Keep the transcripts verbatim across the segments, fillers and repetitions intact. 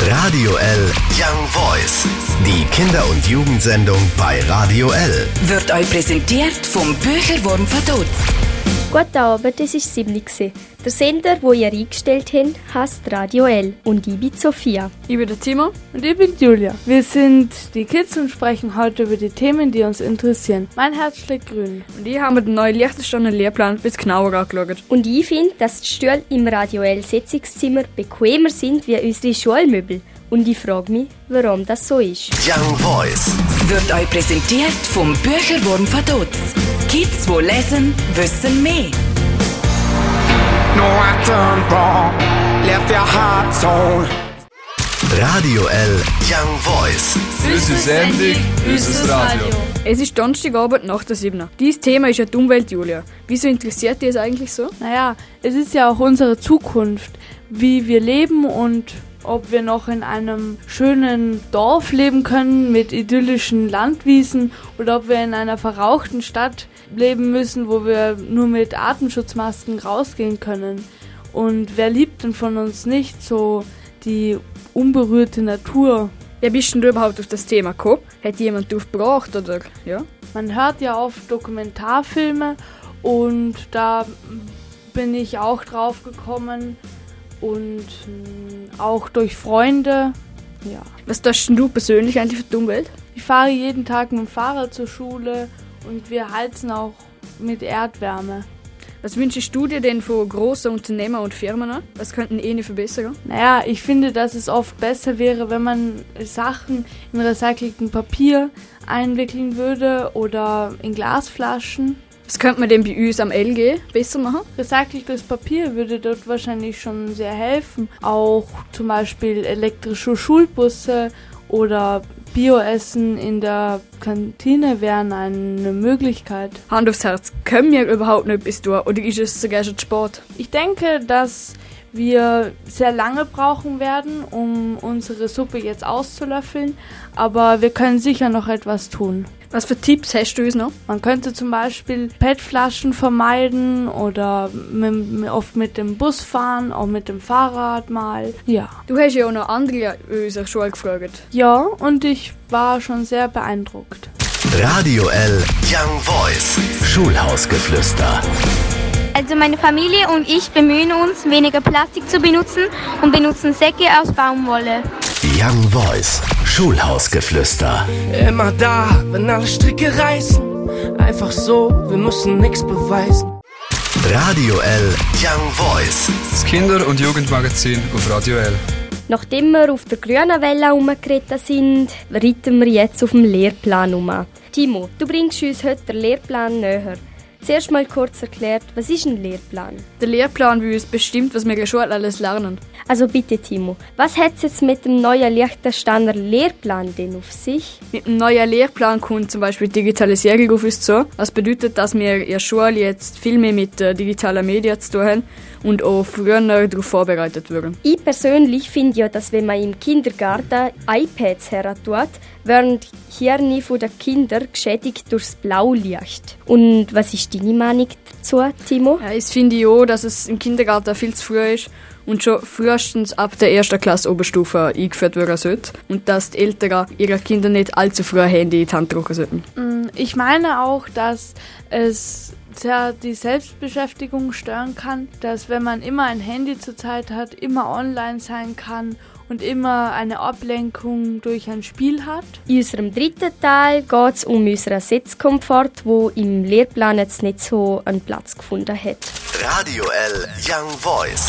Radio L Young Voice. Die Kinder- und Jugendsendung bei Radio L. Wird euch präsentiert vom Bücherwurm verdutzt. Guten Abend, es war sieben Uhr. Der Sender, den ihr eingestellt habt, heisst Radio L und ich bin Sophia. Ich bin der Timo und ich bin Julia. Wir sind die Kids und sprechen heute über die Themen, die uns interessieren. Mein Herz schlägt grün. Und ich habe mir den neuen Liechtensteiner Lehrplan bis genauer angeschaut. Und ich finde, dass die Stühle im Radio L Sitzungszimmer bequemer sind wie unsere Schulmöbel. Und ich frage mich, warum das so ist. Young Voice wird euch präsentiert vom Bücherwurm verdutzt. Kids, wo lesen, wissen mehr. No, I turned wrong, left your heart torn. Radio L Young Voice. Unsere Sendung, unser Radio. Es ist Donnerstagabend nach der siebten. Dieses Thema ist ja die Umwelt, Julia. Wieso interessiert dich es eigentlich so? Naja, es ist ja auch unsere Zukunft, wie wir leben und ob wir noch in einem schönen Dorf leben können mit idyllischen Landwiesen oder ob wir in einer verrauchten Stadt leben müssen, wo wir nur mit Atemschutzmasken rausgehen können. Und wer liebt denn von uns nicht so die unberührte Natur? Wer bist denn du überhaupt auf das Thema gekommen? Hat jemand drauf gebracht, oder? Ja? Man hört ja oft Dokumentarfilme und da bin ich auch drauf gekommen. Und mh, auch durch Freunde, ja. Was tust du persönlich eigentlich für die Umwelt? Ich fahre jeden Tag mit dem Fahrrad zur Schule und wir heizen auch mit Erdwärme. Was wünschst du dir denn von großen Unternehmen und Firmen? Was könnten eh nicht verbessern? Naja, ich finde, dass es oft besser wäre, wenn man Sachen in recyceltem Papier einwickeln würde oder in Glasflaschen. Was könnte man denn bei uns am L G besser machen? Recyceltes Papier würde dort wahrscheinlich schon sehr helfen. Auch zum Beispiel elektrische Schulbusse oder Bioessen in der Kantine wären eine Möglichkeit. Hand aufs Herz, können wir überhaupt nicht etwas tun oder ist es sogar schon Sport? Ich denke, dass wir sehr lange brauchen werden, um unsere Suppe jetzt auszulöffeln, aber wir können sicher noch etwas tun. Was für Tipps hast du uns noch? Man könnte zum Beispiel P E T-Flaschen vermeiden oder mit, oft mit dem Bus fahren, auch mit dem Fahrrad mal. Ja. Du hast ja auch noch andere in unserer Schule gefragt. Ja, und ich war schon sehr beeindruckt. Radio L Young Voice. Schulhausgeflüster. Also meine Familie und ich bemühen uns, weniger Plastik zu benutzen und benutzen Säcke aus Baumwolle. Young Voice. Schulhausgeflüster. Immer da, wenn alle Stricke reißen. Einfach so, wir müssen nichts beweisen. Radio L Young Voice. Das Kinder- und Jugendmagazin auf Radio L. Nachdem wir auf der grünen Welle herumgeritten sind, reiten wir jetzt auf dem Lehrplan um. Timo, du bringst uns heute den Lehrplan näher. Zuerst mal kurz erklärt, was ist ein Lehrplan? Der Lehrplan will uns bestimmt, was wir in der Schule alles lernen. Also bitte Timo, was hat es jetzt mit dem neuen Liechtensteiner Lehrplan denn auf sich? Mit dem neuen Lehrplan kommt zum Beispiel Digitalisierung auf uns zu. Das bedeutet, dass wir in der Schule jetzt viel mehr mit äh, digitalen Medien zu tun haben und auch früher darauf vorbereitet werden. Ich persönlich finde ja, dass wenn man im Kindergarten iPads herantut, werden die Hirne der Kinder geschädigt durchs Blaulicht. Und was ist deine Meinung dazu, Timo? Ja, ich finde auch, dass es im Kindergarten viel zu früh ist und schon frühestens ab der ersten Klasse Oberstufe eingeführt werden sollte. Und dass die Eltern ihre Kinder nicht allzu früh ein Handy in die Hand drücken sollten. Ich meine auch, dass es sehr die Selbstbeschäftigung stören kann, dass wenn man immer ein Handy zur Zeit hat, immer online sein kann und immer eine Ablenkung durch ein Spiel hat. In unserem dritten Teil geht es um unseren Sitzkomfort, wo im Lehrplan jetzt nicht so einen Platz gefunden hat. Radio L Young Voice.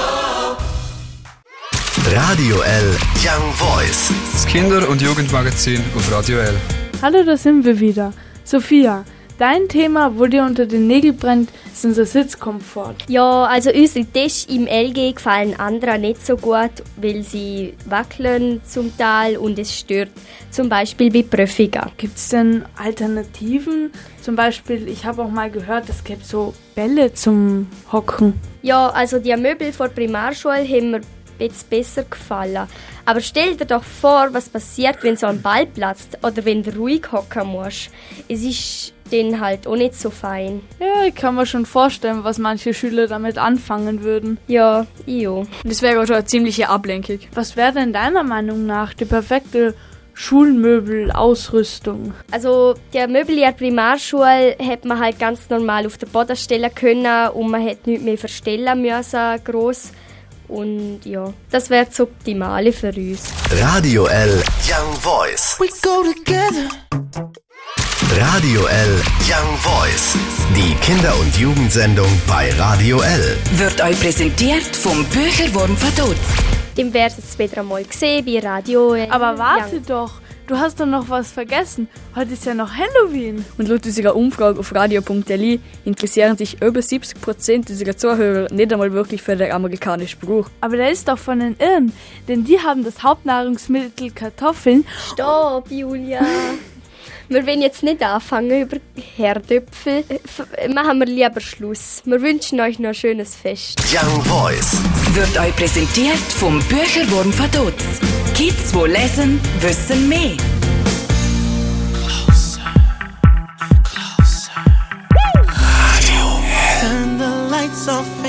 Radio L Young Voice. Das Kinder- und Jugendmagazin auf Radio L. Hallo, da sind wir wieder. Sophia, dein Thema, wo dir unter den Nägeln brennt, ist unser Sitzkomfort. Ja, also unsere Tische im L G gefallen anderen nicht so gut, weil sie wackeln zum Teil und es stört. Zum Beispiel bei Prüfungen. Gibt es denn Alternativen? Zum Beispiel, ich habe auch mal gehört, es gibt so Bälle zum Hocken. Ja, also die Möbel vor der Primarschule haben mir jetzt besser gefallen. Aber stell dir doch vor, was passiert, wenn so ein Ball platzt oder wenn du ruhig hocken musst. Es ist denen halt auch nicht so fein. Ja, ich kann mir schon vorstellen, was manche Schüler damit anfangen würden. Ja, ich auch. Das wäre auch schon eine ziemliche Ablenkung. Was wäre denn deiner Meinung nach die perfekte Schulmöbelausrüstung? Also der Möbel in der Primarschule hätte man halt ganz normal auf den Boden stellen können und man hätte nichts mehr verstellen müssen, gross. Und ja, das wäre das Optimale für uns. Radio L Young Voice. We go together. Radio L Young Voice. Die Kinder- und Jugendsendung bei Radio L. Wird euch präsentiert vom Bücherwurm Vaduz. Den werdet ihr später einmal gesehen bei Radio L. Aber warte Young. doch, du hast doch noch was vergessen. Heute ist ja noch Halloween. Und laut unserer Umfrage auf radio punkt l i interessieren sich über siebzig Prozent unserer Zuhörer nicht einmal wirklich für den amerikanischen Brauch. Aber der ist doch von den Irren, denn die haben das Hauptnahrungsmittel Kartoffeln. Stopp, Julia. Wir wollen jetzt nicht anfangen über Herdöpfel. F- Machen wir lieber Schluss. Wir wünschen euch noch ein schönes Fest. Young Voice. Wird euch präsentiert vom Bücherwurm Vaduz. Kids, wo lesen, wissen mehr. Turn the lights off